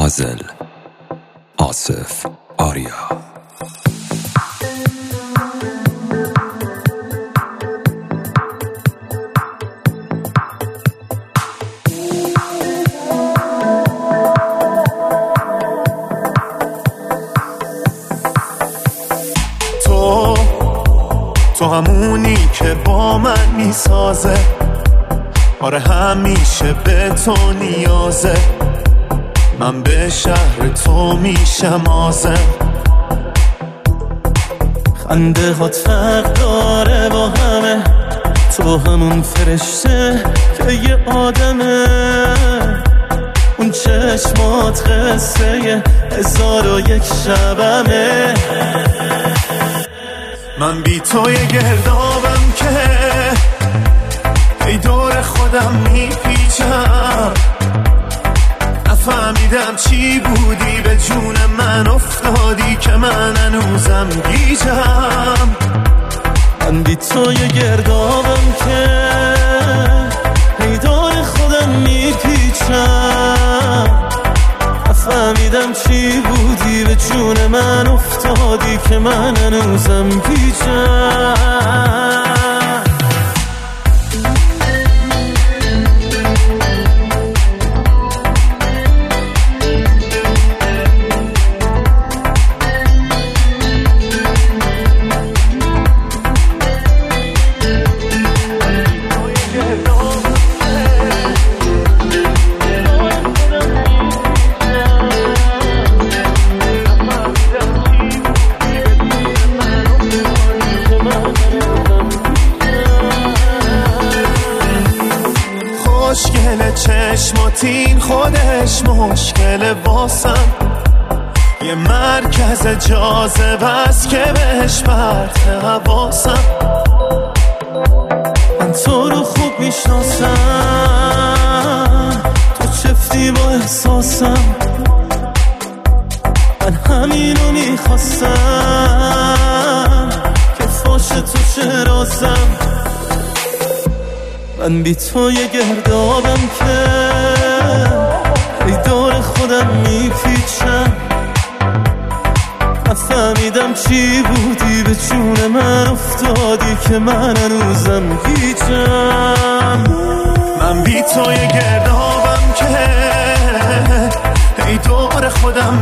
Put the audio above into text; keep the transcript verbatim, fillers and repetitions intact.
پازل آصف آریا. تو تو همونی که با من میسازه، آره همیشه به تو نیازه. من به شهر تو میشم آزم. خنده هات فرق داره با همه، تو همون فرشته که یه آدمه. اون چشمات قصه هزار و یک شبمه. من بی تو یه گردابم که ای دور خودم میپیچم. نفهمیدم چی بودی به جون من افتادی که من هنوزم گیجم. من بی تو یه گردابم که ای دور خودم میپیچم. نفهمیدم چی بودی به جون من افتادی که من هنوزم گیجم. مشکل چشماتین خودش مشکل واسم. یه مرکز جاذبه است که بهش پرت حواسم. من تو رو خوب میشناسم، تو چفتی با احساسم. من همینو میخواستم که فاش تو چه رازم. من بی تو یه گردابم که ای دور خودم میپیچم. نفهمیدم چی بودی به جون من افتادی که من هنوزم گیجم. من بی تو یه گردابم که ای دور خودم